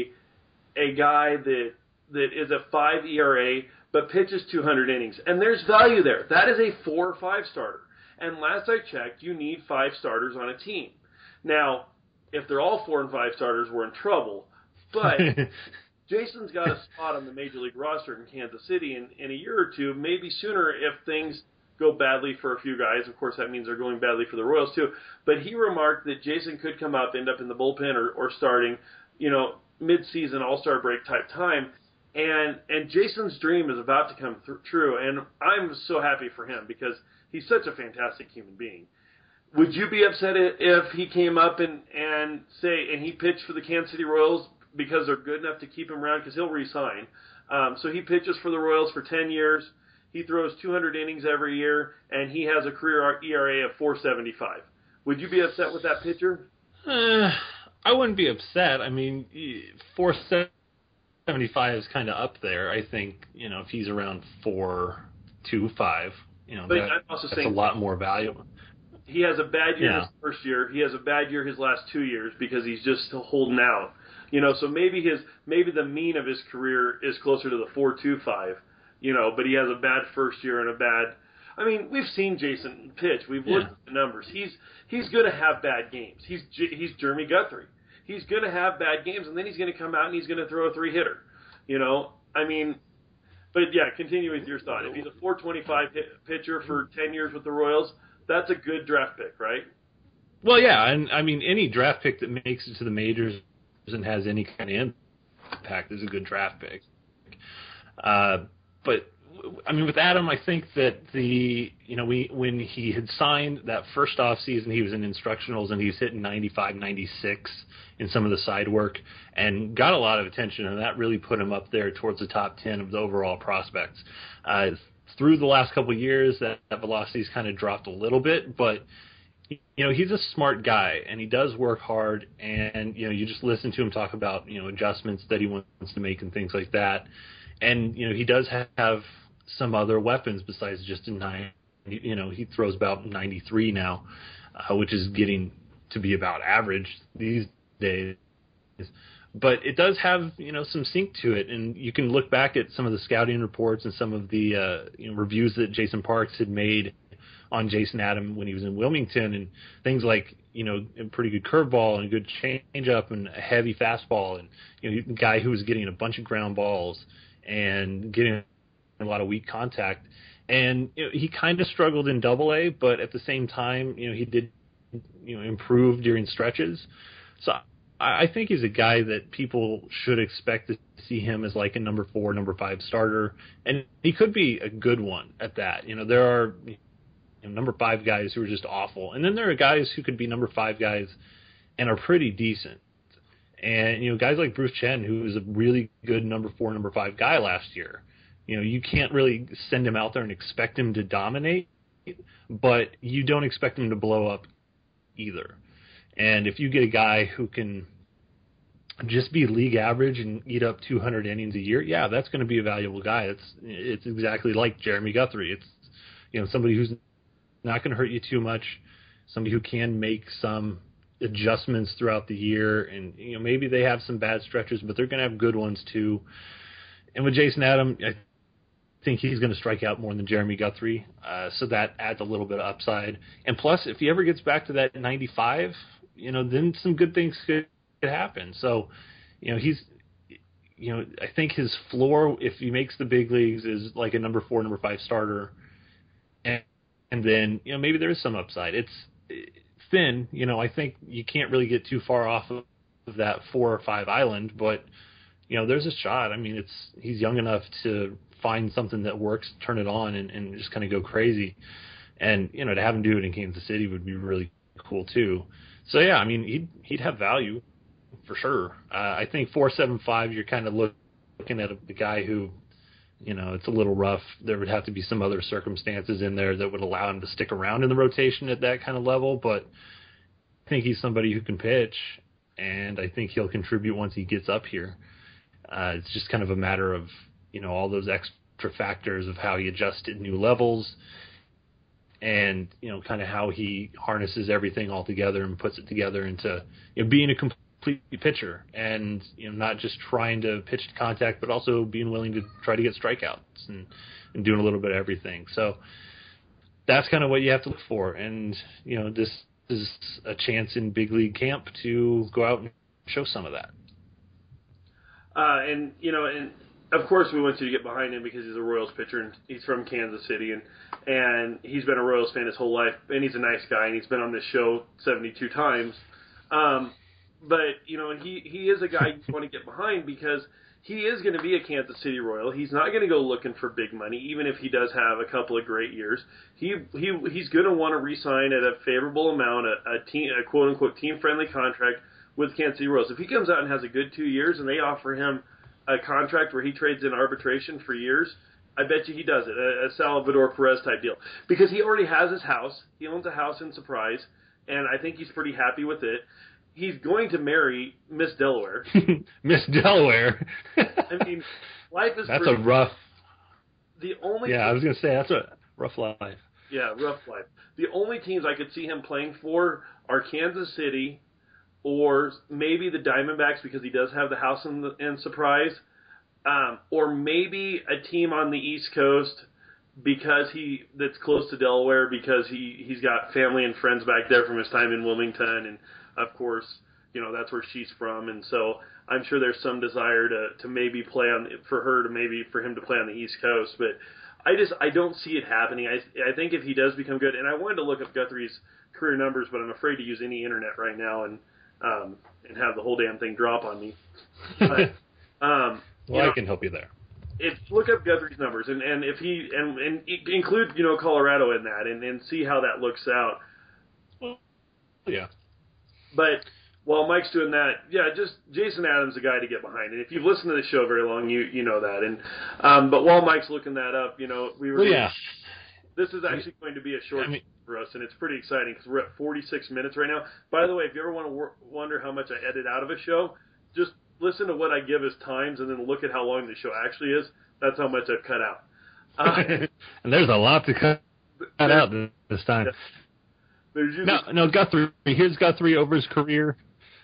a guy that is a 5 ERA but pitches 200 innings. And there's value there. That is a 4 or 5 starter. And last I checked, you need 5 starters on a team. Now, if they're all 4 and 5 starters, we're in trouble. But Jason's got a spot on the major league roster in Kansas City in a year or two, maybe sooner if things go badly for a few guys. Of course, that means they're going badly for the Royals too. But he remarked that Jason could come up, end up in the bullpen or starting, mid-season All-Star break type time. And Jason's dream is about to come true. And I'm so happy for him because he's such a fantastic human being. Would you be upset if he came up and he pitched for the Kansas City Royals because they're good enough to keep him around? Because he'll re-sign. So he pitches for the Royals for 10 years. He throws 200 innings every year, and he has a career ERA of 4.75. Would you be upset with that pitcher? I wouldn't be upset. I mean, 4.75 is kind of up there. I think, if he's around 4.25, that's a lot more valuable. He has a bad year his first year. He has a bad year his last 2 years because he's just still holding out. So maybe the mean of his career is closer to the 4.25. But he has a bad first year and a bad. I mean, we've seen Jason pitch. We've looked at the numbers. He's going to have bad games. He's Jeremy Guthrie. He's going to have bad games, and then he's going to come out and he's going to throw a 3-hitter. You know, I mean, but yeah, continue with your thought. If he's a 425 pitcher for 10 years with the Royals, that's a good draft pick, right? Well, yeah, and I mean, any draft pick that makes it to the majors and has any kind of impact is a good draft pick. But I mean, with Adam, I think that when he had signed that first off season, he was in instructionals and he was hitting 95, 96 in some of the side work and got a lot of attention, and that really put him up there towards the top 10 of the overall prospects. Through the last couple of years, that velocity's kind of dropped a little bit, but he's a smart guy and he does work hard, and you just listen to him talk about adjustments that he wants to make and things like that. And he does have some other weapons besides just a 9. He throws about 93 now, which is getting to be about average these days. But it does have some sink to it, and you can look back at some of the scouting reports and some of the reviews that Jason Parks had made on Jason Adam when he was in Wilmington, and things like a pretty good curveball and a good changeup and a heavy fastball, and a guy who was getting a bunch of ground balls and getting a lot of weak contact. And he kind of struggled in Double-A, but at the same time, he did improve during stretches. So I think he's a guy that people should expect to see him as like a number 4, number 5 starter, and he could be a good one at that. There are number 5 guys who are just awful, and then there are guys who could be number 5 guys and are pretty decent. And guys like Bruce Chen, who was a really good number 4, number 5 guy last year. You can't really send him out there and expect him to dominate, but you don't expect him to blow up either. And if you get a guy who can just be league average and eat up 200 innings a year, yeah, that's going to be a valuable guy. It's exactly like Jeremy Guthrie. It's somebody who's not going to hurt you too much, somebody who can make some adjustments throughout the year, and maybe they have some bad stretches, but they're going to have good ones too. And with Jason Adam, I think he's going to strike out more than Jeremy Guthrie, so that adds a little bit of upside. And plus, if he ever gets back to that 95, then some good things could happen. So, he's, I think his floor, if he makes the big leagues, is like a number 4, number 5 starter, and then maybe there is some upside. It's thin, I think you can't really get too far off of that 4 or 5 island, but there's a shot. I mean, he's young enough to find something that works, turn it on, and just kind of go crazy. And to have him do it in Kansas City would be really cool too. So yeah, I mean, he'd have value for sure. I think 4.75, you're kind of looking at the guy who, it's a little rough. There would have to be some other circumstances in there that would allow him to stick around in the rotation at that kind of level. But I think he's somebody who can pitch, and I think he'll contribute once he gets up here. It's just kind of a matter of, all those extra factors of how he adjusted new levels and, kind of how he harnesses everything all together and puts it together into being a complete pitcher and, not just trying to pitch to contact, but also being willing to try to get strikeouts and doing a little bit of everything. So that's kind of what you have to look for. And, this is a chance in big league camp to go out and show some of that. And of course we want you to get behind him because he's a Royals pitcher and he's from Kansas City and he's been a Royals fan his whole life, and he's a nice guy and he's been on this show 72 times. But he is a guy you want to get behind because he is going to be a Kansas City Royal. He's not going to go looking for big money, even if he does have a couple of great years. He's going to want to re-sign at a favorable amount, a quote unquote team friendly contract with Kansas City Royals. If he comes out and has a good 2 years and they offer him a contract where he trades in arbitration for years, I bet you he does it, a Salvador Perez type deal. Because he already has his house. He owns a house in Surprise, and I think he's pretty happy with it. He's going to marry Miss Delaware. Miss Delaware. I mean, life is that's pretty... a rough... I was going to say, that's a rough life. Yeah, rough life. The only teams I could see him playing for are Kansas City, or maybe the Diamondbacks because he does have the house in Surprise, or maybe a team on the East Coast because that's close to Delaware, because he's got family and friends back there from his time in Wilmington, and of course, that's where she's from, and so I'm sure there's some desire to maybe for him to play on the East Coast, but I don't see it happening. I think if he does become good, and I wanted to look up Guthrie's career numbers, but I'm afraid to use any internet right now and have the whole damn thing drop on me. But, I can help you there. Look up Guthrie's numbers and if he and include Colorado in that and see how that looks out. Well, yeah. But while Mike's doing that, just Jason Adams, the guy to get behind. And if you've listened to the show very long, you know that. And but while Mike's looking that up, this is actually going to be a short for us, and it's pretty exciting because we're at 46 minutes right now. By the way, if you ever want to wonder how much I edit out of a show, just listen to what I give as times and then look at how long the show actually is. That's how much I've cut out. And there's a lot to cut out this time. Yeah. No, Guthrie. Here's Guthrie over his career.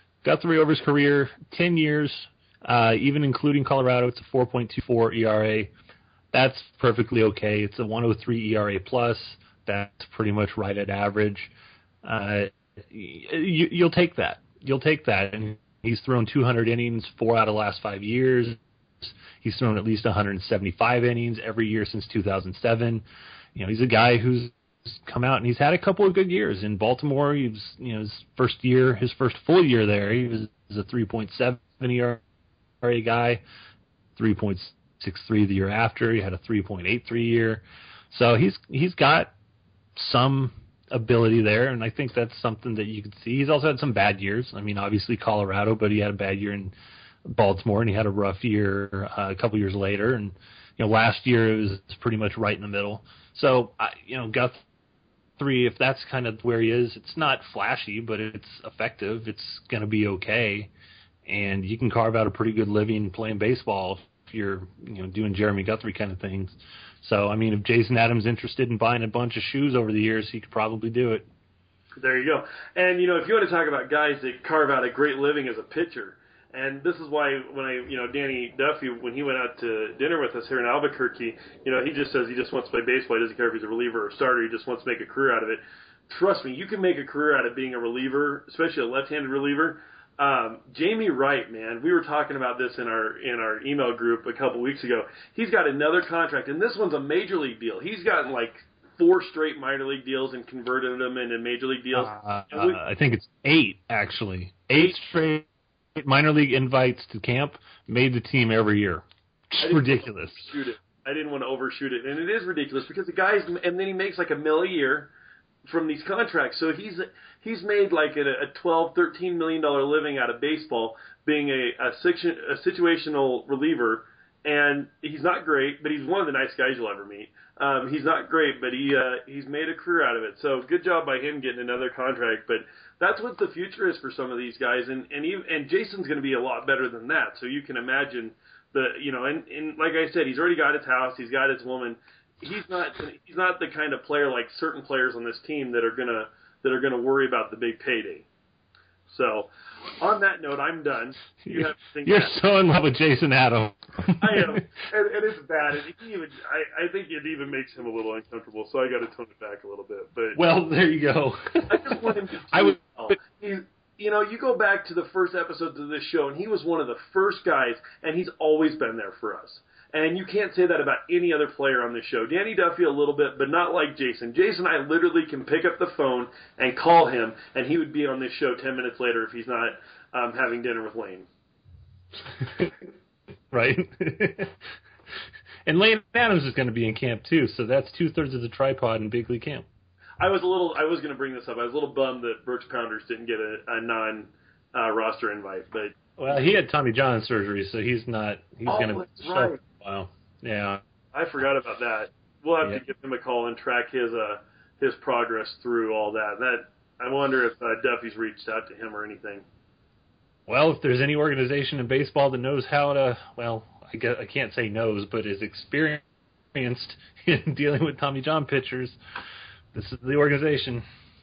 10 years, even including Colorado, it's a 4.24 ERA. That's perfectly okay. It's a 103 ERA plus. That's pretty much right at average. You'll take that. And he's thrown 200 innings 4 out of the last 5 years. He's thrown at least 175 innings every year since 2007. He's a guy who's come out and he's had a couple of good years in Baltimore. He was, his first full year there, he was a 3.7 ERA guy, 3.63 the year after. He had a 3.83 year. So he's got some ability there, and I think that's something that you could see. He's also had some bad years. I mean, obviously Colorado, but he had a bad year in Baltimore, and he had a rough year a couple years later. And last year it was pretty much right in the middle. So Guthrie, if that's kind of where he is, it's not flashy, but it's effective. It's going to be okay, and you can carve out a pretty good living playing baseball if you're doing Jeremy Guthrie kind of things. So, I mean, if Jason Adams is interested in buying a bunch of shoes over the years, he could probably do it. There you go. And, if you want to talk about guys that carve out a great living as a pitcher, and this is why when Danny Duffy, when he went out to dinner with us here in Albuquerque, he just says he just wants to play baseball. He doesn't care if he's a reliever or a starter. He just wants to make a career out of it. Trust me, you can make a career out of being a reliever, especially a left-handed reliever. Jamie Wright, man, we were talking about this in our email group a couple weeks ago. He's got another contract, and this one's a major league deal. He's gotten like 4 straight minor league deals and converted them into major league deals. I think it's 8, actually. 8 straight minor league invites to camp, made the team every year. It's ridiculous. I didn't want to overshoot it, and it is ridiculous because the guy's, and then he makes like $1 million a year from these contracts. So he's made like a $12-13 million living out of baseball, being a situational reliever, and he's not great, but he's one of the nice guys you'll ever meet. He's not great, but he's made a career out of it. So good job by him getting another contract. But that's what the future is for some of these guys, and Jason's going to be a lot better than that. So you can imagine and like I said, he's already got his house, he's got his woman. He's not the kind of player like certain players on this team that are gonna worry about the big payday. So, on that note, I'm done. You're so in love with Jason Adams. I am, and it's bad. And I think it even makes him a little uncomfortable. So I got to tone it back a little bit. But there you go. I just want him to. You go back to the first episodes of this show, and he was one of the first guys, and he's always been there for us. And you can't say that about any other player on this show. Danny Duffy a little bit, but not like Jason. Jason, I literally can pick up the phone and call him, and he would be on this show 10 minutes later if he's not having dinner with Lane. Right. And Lane Adams is going to be in camp, too, so that's 2/3 of the tripod in big league camp. I was going to bring this up. I was a little bummed that Brooks Pounders didn't get a non-roster invite, but... Well, he had Tommy John surgery, so he's going to show right. for a while. Yeah. I forgot about that. We'll have to give him a call and track his progress through all that. I wonder if Duffy's reached out to him or anything. Well, if there's any organization in baseball that knows how to, I can't say knows, but is experienced in dealing with Tommy John pitchers, this is the organization.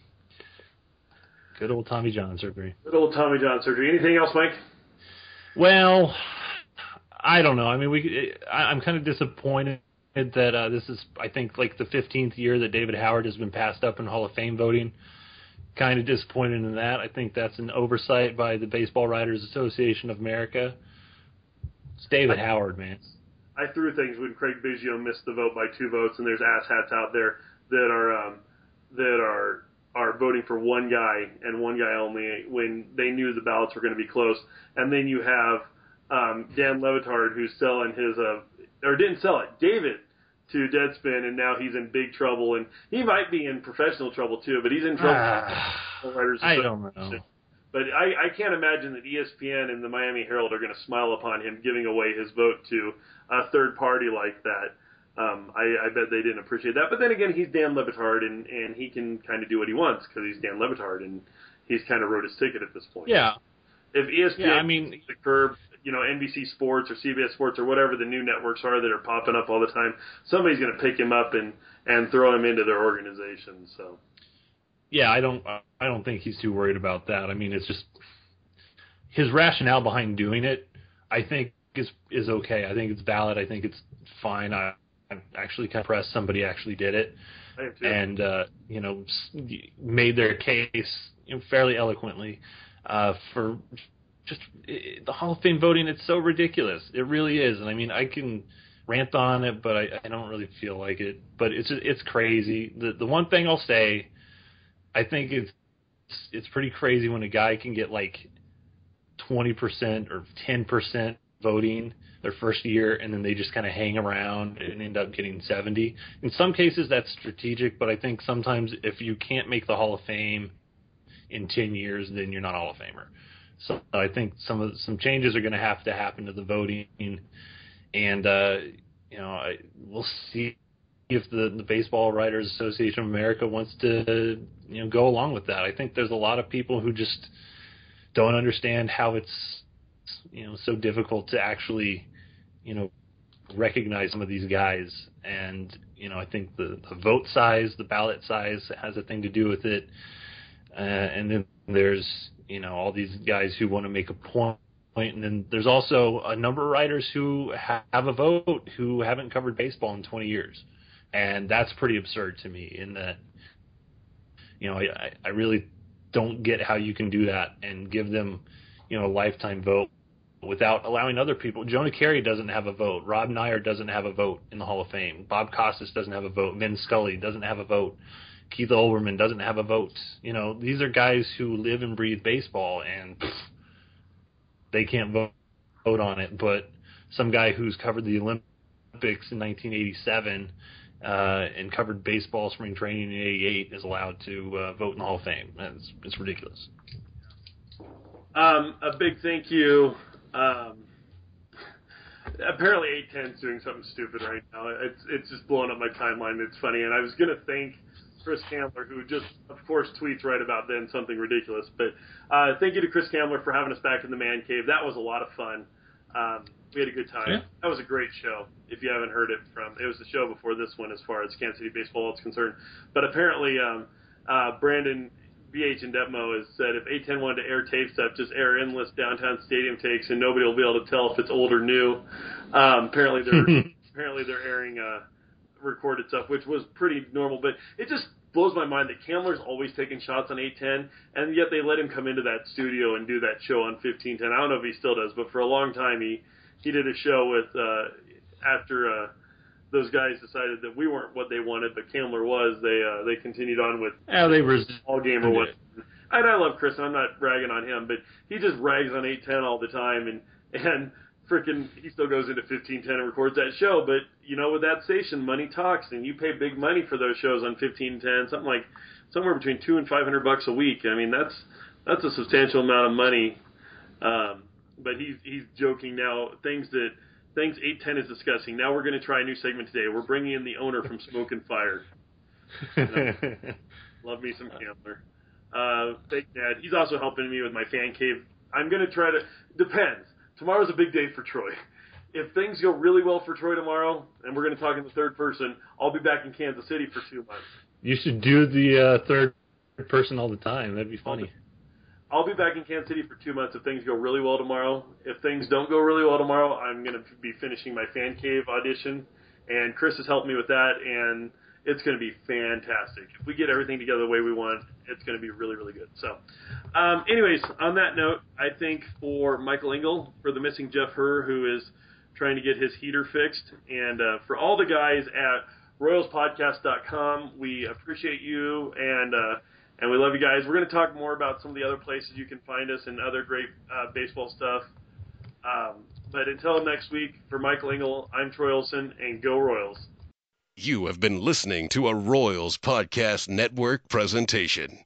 Good old Tommy John surgery. Good old Tommy John surgery. Anything else, Mike? Well, I don't know. I mean, I'm kind of disappointed that this is, I think, like the 15th year that David Howard has been passed up in Hall of Fame voting. Kind of disappointed in that. I think that's an oversight by the Baseball Writers Association of America. It's David Howard, man. I threw things when Craig Biggio missed the vote by 2 votes, and there's asshats out there that are voting for one guy and one guy only when they knew the ballots were going to be close. And then you have Dan Levitard, who's selling his or didn't sell it, gave it to Deadspin, and now he's in big trouble, and he might be in professional trouble too, but he's in trouble. I don't know. But I can't imagine that ESPN and the Miami Herald are going to smile upon him giving away his vote to a third party like that. I bet they didn't appreciate that. But then again, he's Dan Levitard, and he can kind of do what he wants because he's Dan Levitard, and he's kind of wrote his ticket at this point. Yeah. If ESPN takes the curb, NBC Sports or CBS Sports or whatever the new networks are that are popping up all the time, somebody's going to pick him up and throw him into their organization. So. Yeah, I don't think he's too worried about that. I mean, it's just his rationale behind doing it, I think is okay. I think it's valid. I think it's fine. I'm actually kind of impressed somebody actually did it and made their case fairly eloquently for just the Hall of Fame voting. It's so ridiculous. It really is. And I mean, I can rant on it, but I don't really feel like it. But it's crazy. The one thing I'll say, I think it's pretty crazy when a guy can get like 20% or 10% voting their first year, and then they just kind of hang around and end up getting 70. In some cases, that's strategic, but I think sometimes if you can't make the Hall of Fame in 10 years, then you're not a Hall of Famer. So I think some changes are going to have to happen to the voting, and we'll see if the Baseball Writers Association of America wants to go along with that. I think there's a lot of people who just don't understand how it's so difficult to actually recognize some of these guys, and I think the vote size, the ballot size has a thing to do with it, and then there's all these guys who want to make a point, and then there's also a number of writers who have a vote who haven't covered baseball in 20 years, and that's pretty absurd to me. In that, I really don't get how you can do that and give them a lifetime vote without allowing other people. Jonah Carey doesn't have a vote. Rob Nair doesn't have a vote in the Hall of Fame. Bob Costas doesn't have a vote. Vin Scully doesn't have a vote. Keith Olbermann doesn't have a vote. These are guys who live and breathe baseball, and they can't vote on it. But some guy who's covered the Olympics in 1987 and covered baseball spring training in 88 is allowed to vote in the Hall of Fame. It's ridiculous. A big thank you. Apparently 810's doing something stupid right now. It's just blowing up my timeline. It's funny. And I was going to thank Chris Kamler, who just, of course, tweets right about then something ridiculous. But thank you to Chris Kamler for having us back in the Man Cave. That was a lot of fun. We had a good time. Yeah. That was a great show. If you haven't heard it it was the show before this one as far as Kansas City baseball is concerned. But apparently Brandon BH and Detmo has said if A10 wanted to air tape stuff, just air endless downtown stadium takes, and nobody will be able to tell if it's old or new. Apparently they're airing recorded stuff, which was pretty normal. But it just blows my mind that Kamler's always taking shots on 810, and yet they let him come into that studio and do that show on 1510. I don't know if he still does, but for a long time he did a show with after those guys decided that we weren't what they wanted, but Kamler was. They continued on with all game or what. And I love Chris, and I'm not bragging on him, but he just rags on 810 all the time, and frickin' he still goes into 1510 and records that show. But with that station, money talks, and you pay big money for those shows on 1510, somewhere between $200 and $500 a week. I mean, that's a substantial amount of money. But he's joking now. Things 810 is discussing. Now we're going to try a new segment today. We're bringing in the owner from Smoke and Fire. Love me some Kamler. Thank Dad. He's also helping me with my fan cave. I'm going to try to. Depends. Tomorrow's a big day for Troy. If things go really well for Troy tomorrow, and we're going to talk in the third person, I'll be back in Kansas City for 2 months. You should do the third person all the time. That'd be funny. I'll be back in Kansas City for 2 months if things go really well tomorrow. If things don't go really well tomorrow, I'm going to be finishing my fan cave audition And Chris has helped me with that, and it's going to be fantastic. If we get everything together the way we want, it's going to be really, really good. So, anyways, on that note, I think for Michael Engel, for the missing Jeff Herr, who is trying to get his heater fixed, and for all the guys at RoyalsPodcast.com, we appreciate you, and we love you guys. We're going to talk more about some of the other places you can find us and other great baseball stuff. But until next week, for Michael Engel, I'm Troy Olson, and go Royals. You have been listening to a Royals Podcast Network presentation.